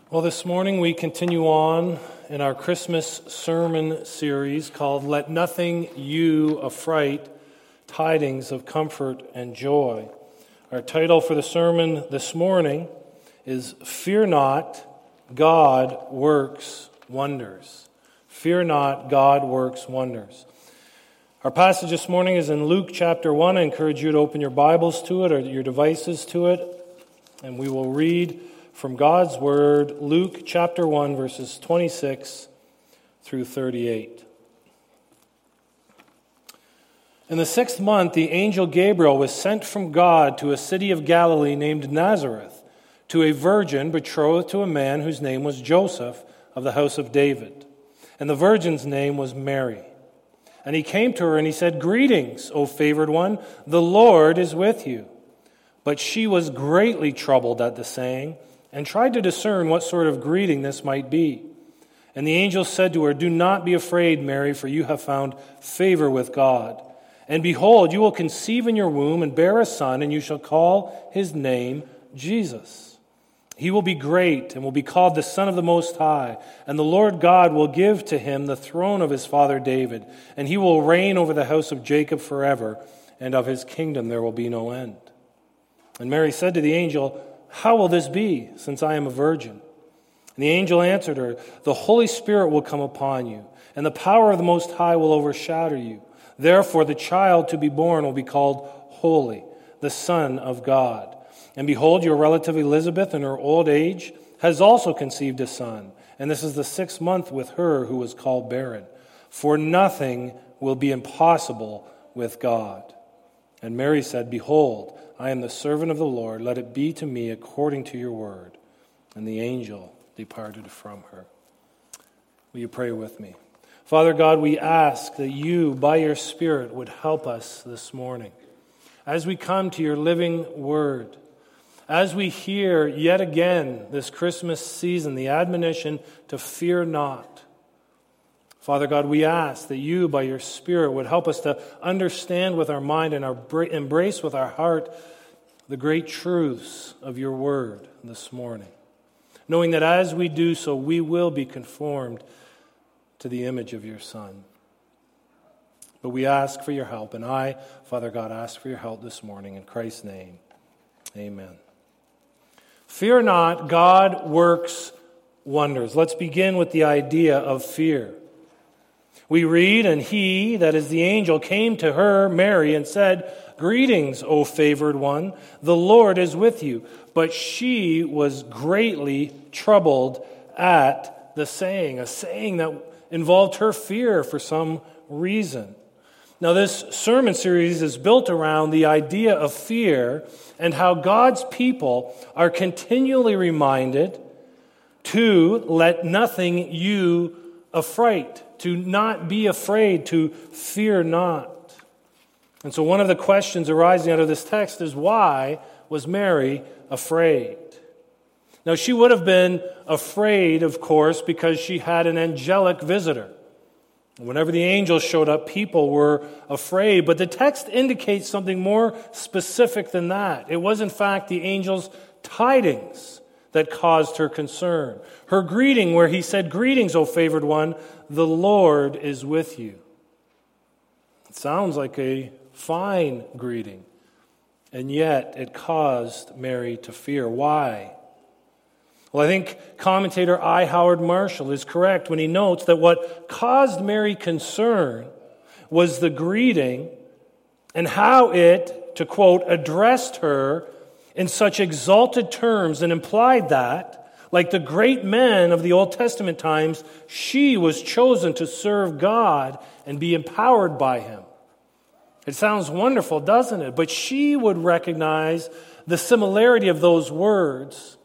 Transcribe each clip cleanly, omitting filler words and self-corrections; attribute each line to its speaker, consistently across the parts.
Speaker 1: Well, this morning we continue on in our Christmas sermon series called Let Nothing You Affright, Tidings of Comfort and Joy. Our title for the sermon this morning is Fear Not, God Works Wonders. Fear not, God works wonders. Our passage this morning is in Luke chapter 1. I encourage you to open your Bibles to it or your devices to it, and we will read from God's Word, Luke chapter 1, verses 26 through 38. In the 6th month, the angel Gabriel was sent from God to a city of Galilee named Nazareth, to a virgin betrothed to a man whose name was Joseph of the house of David. And the virgin's name was Mary. And he came to her and he said, "Greetings, O favored one, the Lord is with you." But she was greatly troubled at the saying, and tried to discern what sort of greeting this might be. And the angel said to her, "Do not be afraid, Mary, for you have found favor with God. And behold, you will conceive in your womb and bear a son, and you shall call his name Jesus. He will be great and will be called the Son of the Most High. And the Lord God will give to him the throne of his father David, and he will reign over the house of Jacob forever, and of his kingdom there will be no end." And Mary said to the angel, "How will this be, since I am a virgin?" And the angel answered her, "The Holy Spirit will come upon you, and the power of the Most High will overshadow you. Therefore the child to be born will be called Holy, the Son of God. And behold, your relative Elizabeth in her old age has also conceived a son, and this is the 6th month with her who was called barren. For nothing will be impossible with God." And Mary said, "Behold, I am the servant of the Lord. Let it be to me according to your word." And the angel departed from her. Will you pray with me? Father God, we ask that you, by your Spirit, would help us this morning. As we come to your living word, as we hear yet again this Christmas season, the admonition to fear not. Father God, we ask that you, by your Spirit, would help us to understand with our mind and embrace with our heart the great truths of your word this morning, knowing that as we do so, we will be conformed to the image of your Son. But we ask for your help, and I, Father God, ask for your help this morning. In Christ's name, amen. Fear not, God works wonders. Let's begin with the idea of fear. We read, "And he," that is the angel, "came to her, Mary, and said, 'Greetings, O favored one, the Lord is with you.' But she was greatly troubled at the saying," a saying that involved her fear for some reason. Now, this sermon series is built around the idea of fear and how God's people are continually reminded to let nothing you affright, to not be afraid, to fear not. And so one of the questions arising out of this text is, why was Mary afraid? Now, she would have been afraid, of course, because she had an angelic visitor. Whenever the angels showed up, people were afraid. But the text indicates something more specific than that. It was, in fact, the angel's tidings that caused her concern. Her greeting, where he said, "Greetings, O favored one, the Lord is with you." It sounds like a fine greeting, and yet it caused Mary to fear. Why? Well, I think commentator I. Howard Marshall is correct when he notes that what caused Mary concern was the greeting and how it, to quote, addressed her in such exalted terms and implied that, like the great men of the Old Testament times, she was chosen to serve God and be empowered by him. It sounds wonderful, doesn't it? But she would recognize the similarity of those words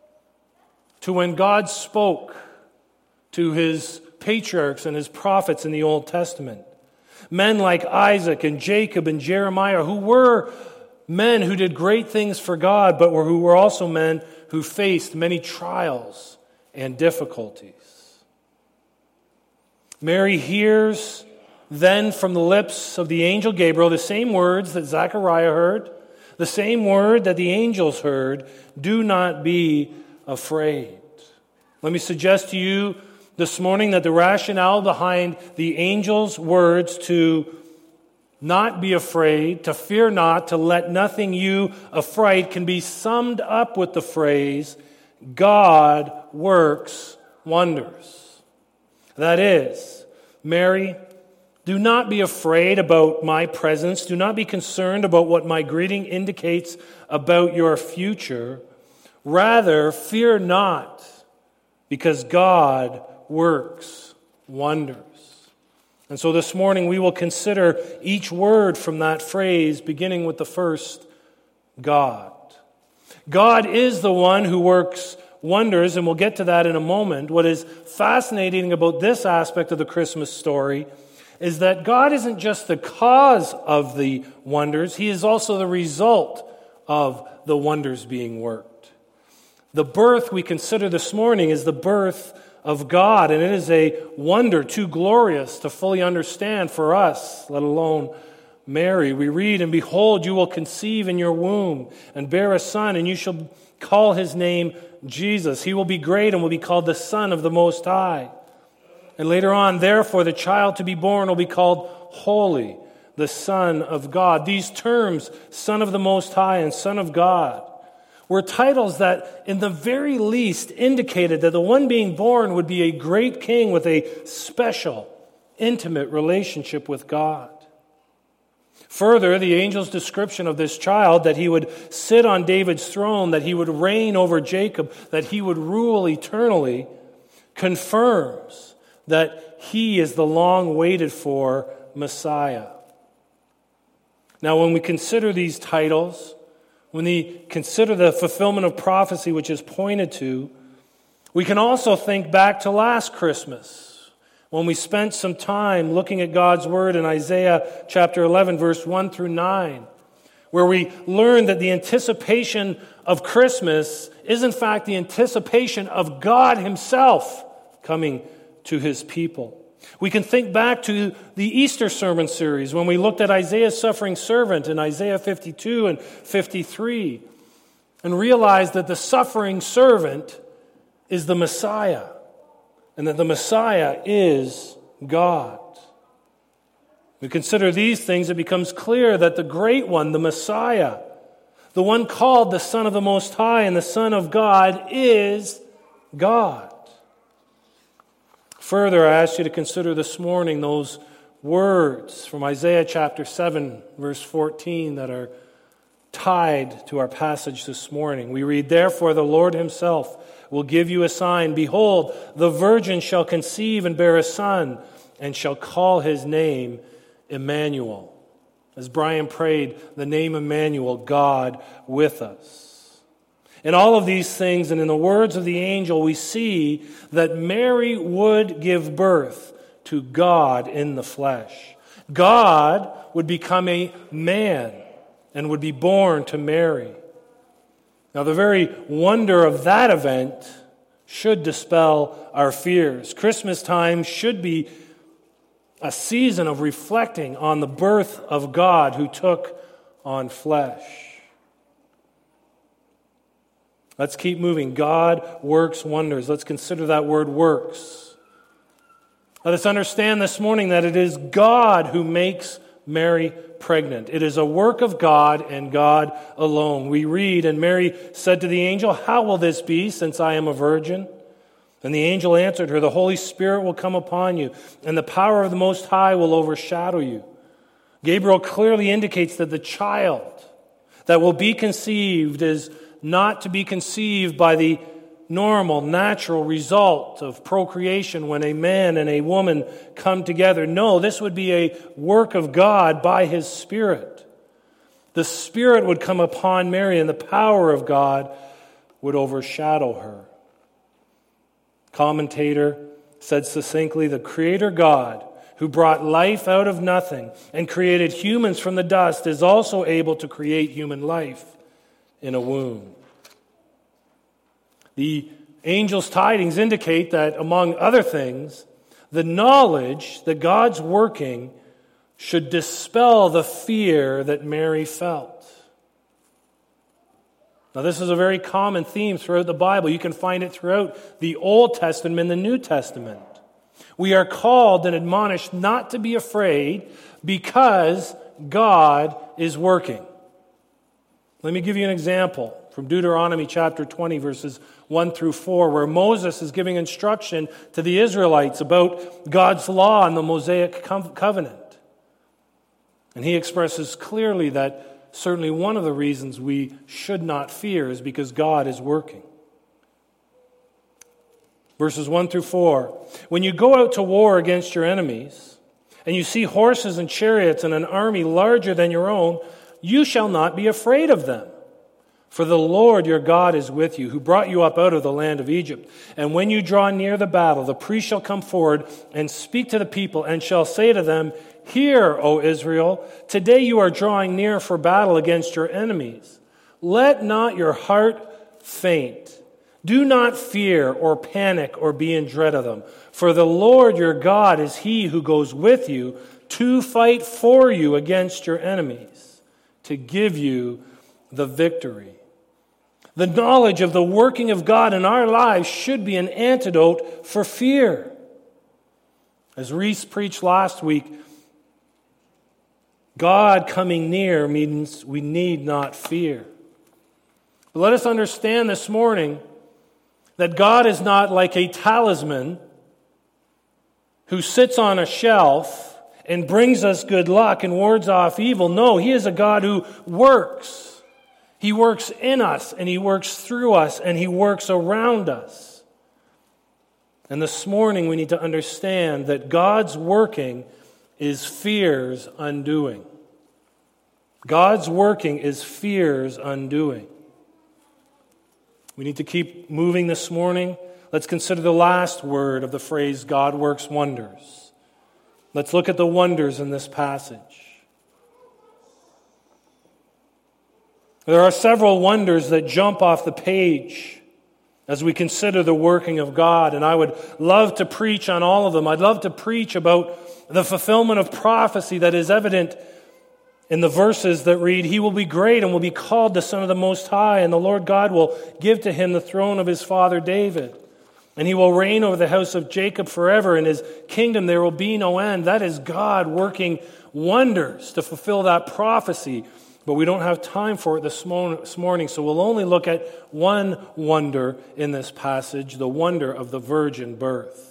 Speaker 1: to when God spoke to his patriarchs and his prophets in the Old Testament. Men like Isaac and Jacob and Jeremiah, who were men who did great things for God, but who were also men who faced many trials and difficulties. Mary hears then from the lips of the angel Gabriel the same words that Zechariah heard, the same word that the angels heard, "Do not be afraid." Let me suggest to you this morning that the rationale behind the angel's words to not be afraid, to fear not, to let nothing you affright can be summed up with the phrase, God works wonders. That is, Mary, do not be afraid about my presence. Do not be concerned about what my greeting indicates about your future. Rather, fear not, because God works wonders. And so this morning we will consider each word from that phrase, beginning with the first, God. God is the one who works wonders, and we'll get to that in a moment. What is fascinating about this aspect of the Christmas story is that God isn't just the cause of the wonders, He is also the result of the wonders being worked. The birth we consider this morning is the birth of God, and it is a wonder too glorious to fully understand for us, let alone Mary. We read, "And behold, you will conceive in your womb and bear a son, and you shall call his name Jesus. He will be great and will be called the Son of the Most High." And later on, "Therefore the child to be born will be called Holy, the Son of God." These terms, Son of the Most High and Son of God, were titles that in the very least indicated that the one being born would be a great king with a special, intimate relationship with God. Further, the angel's description of this child, that he would sit on David's throne, that he would reign over Jacob, that he would rule eternally, confirms that he is the long-waited for Messiah. Now, when we consider these titles, when we consider the fulfillment of prophecy which is pointed to, we can also think back to last Christmas, when we spent some time looking at God's Word in Isaiah chapter 11, verse 1 through 9, where we learned that the anticipation of Christmas is in fact the anticipation of God Himself coming to His people. We can think back to the Easter sermon series when we looked at Isaiah's suffering servant in Isaiah 52 and 53 and realized that the suffering servant is the Messiah and that the Messiah is God. We consider these things, it becomes clear that the great one, the Messiah, the one called the Son of the Most High and the Son of God, is God. Further, I ask you to consider this morning those words from Isaiah chapter 7, verse 14 that are tied to our passage this morning. We read, "Therefore the Lord Himself will give you a sign. Behold, the virgin shall conceive and bear a son, and shall call his name Emmanuel." As Brian prayed, the name Emmanuel, God with us. In all of these things, and in the words of the angel, we see that Mary would give birth to God in the flesh. God would become a man and would be born to Mary. Now, the very wonder of that event should dispel our fears. Christmas time should be a season of reflecting on the birth of God who took on flesh. Let's keep moving. God works wonders. Let's consider that word works. Let us understand this morning that it is God who makes Mary pregnant. It is a work of God and God alone. We read, "And Mary said to the angel, 'How will this be, since I am a virgin?' And the angel answered her, 'The Holy Spirit will come upon you, and the power of the Most High will overshadow you.'" Gabriel clearly indicates that the child that will be conceived is not to be conceived by the normal, natural result of procreation when a man and a woman come together. No, this would be a work of God by His Spirit. The Spirit would come upon Mary, and the power of God would overshadow her. Commentator said succinctly, "The Creator God, who brought life out of nothing and created humans from the dust, is also able to create human life in a womb." The angel's tidings indicate that, among other things, the knowledge that God's working should dispel the fear that Mary felt. Now, this is a very common theme throughout the Bible. You can find it throughout the Old Testament and the New Testament. We are called and admonished not to be afraid because God is working. Let me give you an example from Deuteronomy chapter 20, verses 1 through 4, where Moses is giving instruction to the Israelites about God's law and the Mosaic covenant. And he expresses clearly that certainly one of the reasons we should not fear is because God is working. Verses 1 through 4. When you go out to war against your enemies, and you see horses and chariots and an army larger than your own, you shall not be afraid of them. For the Lord your God is with you, who brought you up out of the land of Egypt. And when you draw near the battle, the priest shall come forward and speak to the people, and shall say to them, Hear, O Israel, today you are drawing near for battle against your enemies. Let not your heart faint. Do not fear or panic or be in dread of them. For the Lord your God is he who goes with you to fight for you against your enemies, to give you the victory. The knowledge of the working of God in our lives should be an antidote for fear. As Reese preached last week, God coming near means we need not fear. But let us understand this morning that God is not like a talisman who sits on a shelf and brings us good luck and wards off evil. No, he is a God who works. He works in us, and he works through us, and he works around us. And this morning we need to understand that God's working is fear's undoing. God's working is fear's undoing. We need to keep moving this morning. Let's consider the last word of the phrase, God works wonders. Let's look at the wonders in this passage. There are several wonders that jump off the page as we consider the working of God, and I would love to preach on all of them. I'd love to preach about the fulfillment of prophecy that is evident in the verses that read, He will be great and will be called the Son of the Most High, and the Lord God will give to him the throne of his father David. And he will reign over the house of Jacob forever. In his kingdom there will be no end. That is God working wonders to fulfill that prophecy. But we don't have time for it this morning, so we'll only look at one wonder in this passage, the wonder of the virgin birth.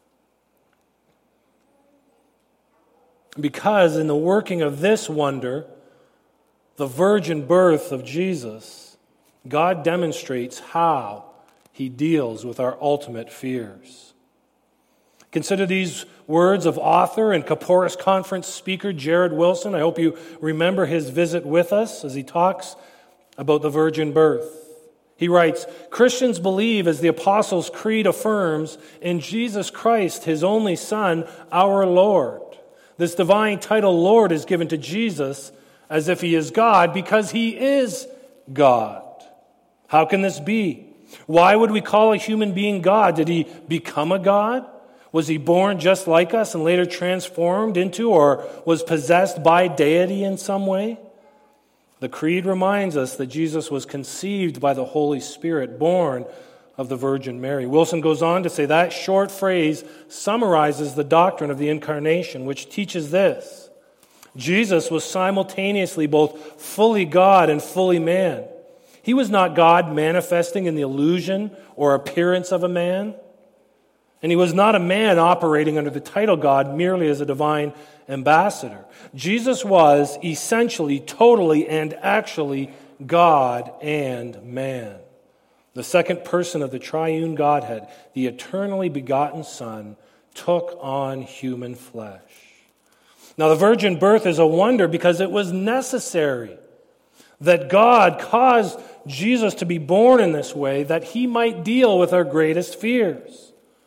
Speaker 1: Because in the working of this wonder, the virgin birth of Jesus, God demonstrates how he deals with our ultimate fears. Consider these words of author and Kaporis Conference speaker Jared Wilson. I hope you remember his visit with us as he talks about the virgin birth. He writes, Christians believe, as the Apostles' Creed affirms, in Jesus Christ, his only Son, our Lord. This divine title, Lord, is given to Jesus as if he is God because he is God. How can this be? Why would we call a human being God? Did he become a God? Was he born just like us and later transformed into or was possessed by deity in some way? The Creed reminds us that Jesus was conceived by the Holy Spirit, born of the Virgin Mary. Wilson goes on to say that short phrase summarizes the doctrine of the Incarnation, which teaches this. Jesus was simultaneously both fully God and fully man. He was not God manifesting in the illusion or appearance of a man. And he was not a man operating under the title God merely as a divine ambassador. Jesus was essentially, totally, and actually God and man. The second person of the triune Godhead, the eternally begotten Son, took on human flesh. Now, the virgin birth is a wonder because it was necessary that God caused Jesus to be born in this way that he might deal with our greatest fears.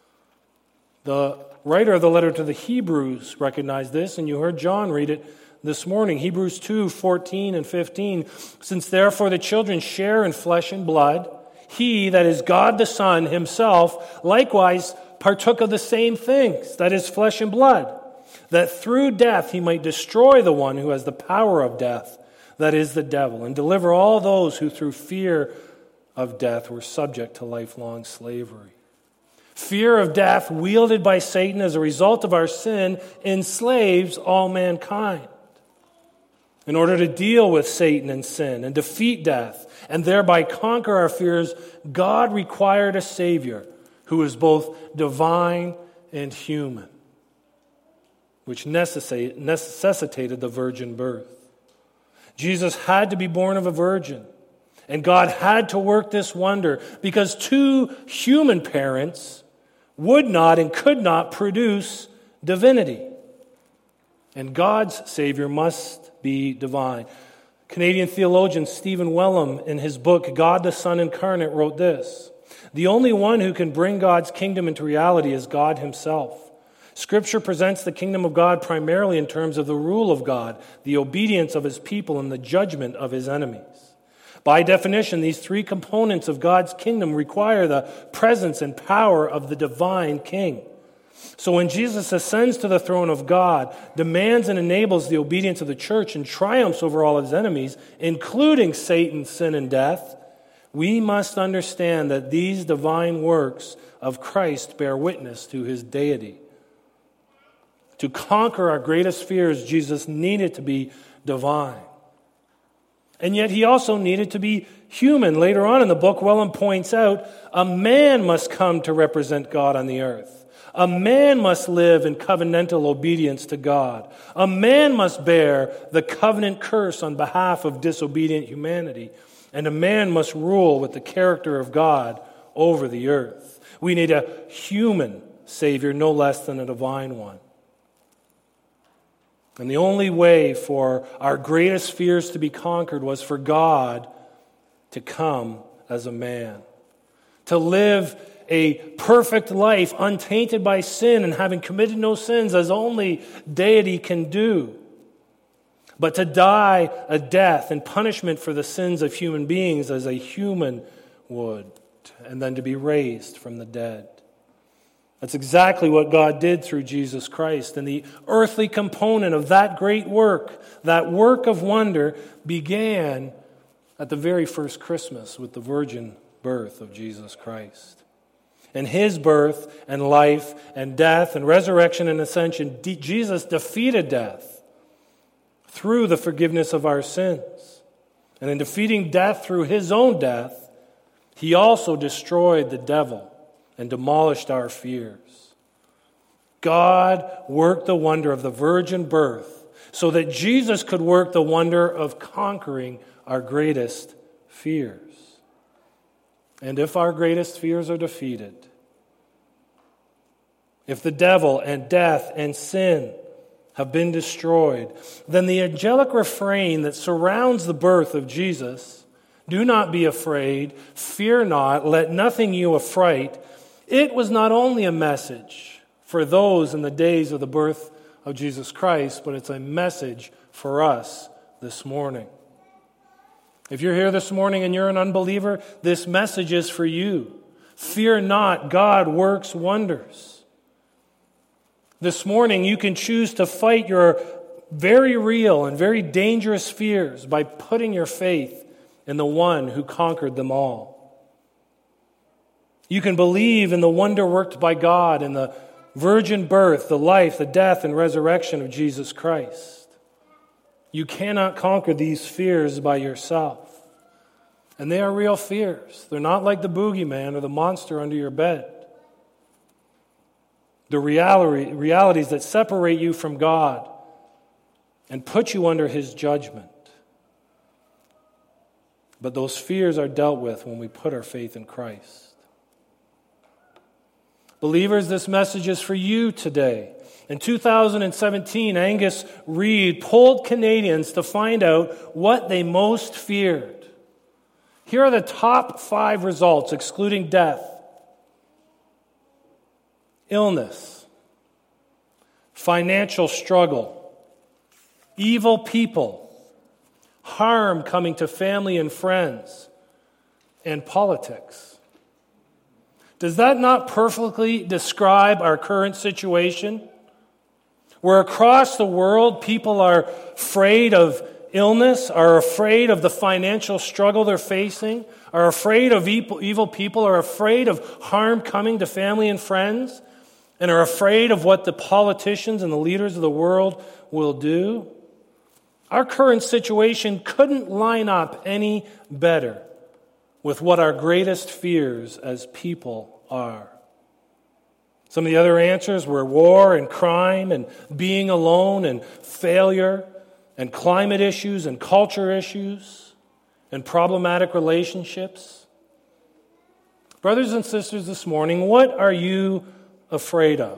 Speaker 1: The writer of the letter to the Hebrews recognized this, and you heard John read it this morning. Hebrews 2:14 and 15. Since therefore the children share in flesh and blood, he, that is God the Son himself, likewise partook of the same things, that is flesh and blood, that through death he might destroy the one who has the power of death, that is the devil, and deliver all those who through fear of death were subject to lifelong slavery. Fear of death, wielded by Satan as a result of our sin, enslaves all mankind. In order to deal with Satan and sin and defeat death and thereby conquer our fears, God required a Savior who is both divine and human, which necessitated the virgin birth. Jesus had to be born of a virgin, and God had to work this wonder because two human parents would not and could not produce divinity. And God's Savior must be divine. Canadian theologian Stephen Wellum, in his book, God the Son Incarnate, wrote this: "The only one who can bring God's kingdom into reality is God himself. Scripture presents the kingdom of God primarily in terms of the rule of God, the obedience of his people, and the judgment of his enemies. By definition, these three components of God's kingdom require the presence and power of the divine king. So when Jesus ascends to the throne of God, demands and enables the obedience of the church, and triumphs over all his enemies, including Satan, sin, and death, we must understand that these divine works of Christ bear witness to his deity. To conquer our greatest fears, Jesus needed to be divine. And yet he also needed to be human. Later on in the book, Wellum points out, a man must come to represent God on the earth. A man must live in covenantal obedience to God. A man must bear the covenant curse on behalf of disobedient humanity. And a man must rule with the character of God over the earth. We need a human Savior, no less than a divine one. And the only way for our greatest fears to be conquered was for God to come as a man, to live a perfect life untainted by sin and having committed no sins as only deity can do, but to die a death and punishment for the sins of human beings as a human would, and then to be raised from the dead. That's exactly what God did through Jesus Christ. And the earthly component of that great work, that work of wonder, began at the very first Christmas with the virgin birth of Jesus Christ. And his birth and life and death and resurrection and ascension, Jesus defeated death through the forgiveness of our sins. And in defeating death through his own death, he also destroyed the devil and demolished our fears. God worked the wonder of the virgin birth so that Jesus could work the wonder of conquering our greatest fears. And if our greatest fears are defeated, if the devil and death and sin have been destroyed, then the angelic refrain that surrounds the birth of Jesus, "Do not be afraid, fear not, let nothing you affright," it was not only a message for those in the days of the birth of Jesus Christ, but it's a message for us this morning. If you're here this morning and you're an unbeliever, this message is for you. Fear not, God works wonders. This morning you can choose to fight your very real and very dangerous fears by putting your faith in the one who conquered them all. You can believe in the wonder worked by God in the virgin birth, the life, the death, and resurrection of Jesus Christ. You cannot conquer these fears by yourself. And they are real fears. They're not like the boogeyman or the monster under your bed. The realities that separate you from God and put you under his judgment. But those fears are dealt with when we put our faith in Christ. Believers, this message is for you today. In 2017, Angus Reid polled Canadians to find out what they most feared. Here are the top 5 results, excluding death. Illness, financial struggle, evil people, harm coming to family and friends, and politics. Does that not perfectly describe our current situation? Where across the world people are afraid of illness, are afraid of the financial struggle they're facing, are afraid of evil people, are afraid of harm coming to family and friends, and are afraid of what the politicians and the leaders of the world will do. Our current situation couldn't line up any better with what our greatest fears as people are. Some of the other answers were war and crime and being alone and failure and climate issues and culture issues and problematic relationships. Brothers and sisters, this morning, what are you afraid of?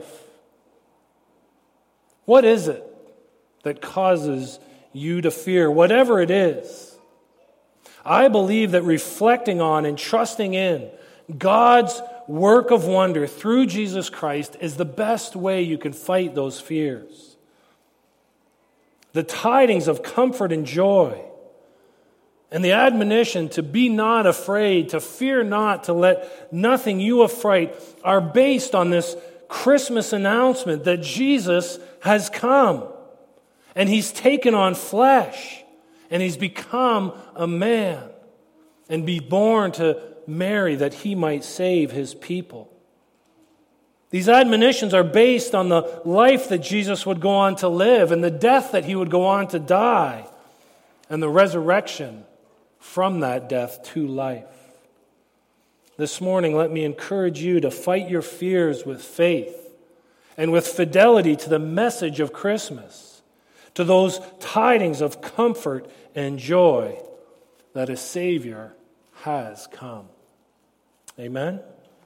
Speaker 1: What is it that causes you to fear? Whatever it is, I believe that reflecting on and trusting in God's work of wonder through Jesus Christ is the best way you can fight those fears. The tidings of comfort and joy and the admonition to be not afraid, to fear not, to let nothing you affright are based on this Christmas announcement that Jesus has come and He's taken on flesh and He's become a man and be born to Mary that He might save His people. These admonitions are based on the life that Jesus would go on to live and the death that He would go on to die and the resurrection from that death to life. This morning, let me encourage you to fight your fears with faith and with fidelity to the message of Christmas, to those tidings of comfort and joy that a Savior has come. Amen?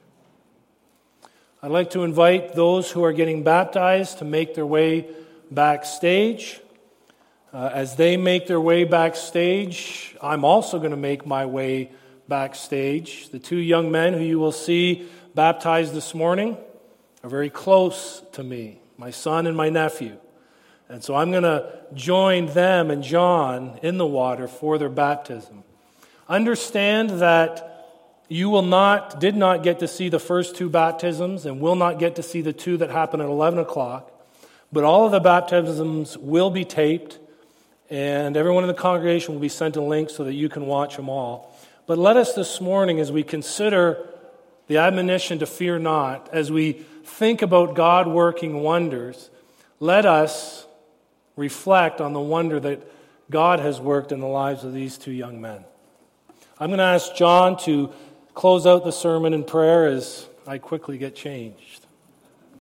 Speaker 1: I'd like to invite those who are getting baptized to make their way backstage. As they make their way backstage, I'm also going to make my way backstage. The two young men who you will see baptized this morning are very close to me, my son and my nephew. And so I'm going to join them and John in the water for their baptism. Understand that you did not get to see the first two baptisms and will not get to see the two that happen at 11 o'clock. But all of the baptisms will be taped, and everyone in the congregation will be sent a link so that you can watch them all. But let us this morning, as we consider the admonition to fear not, as we think about God working wonders, let us reflect on the wonder that God has worked in the lives of these two young men. I'm going to ask John to close out the sermon in prayer as I quickly get changed.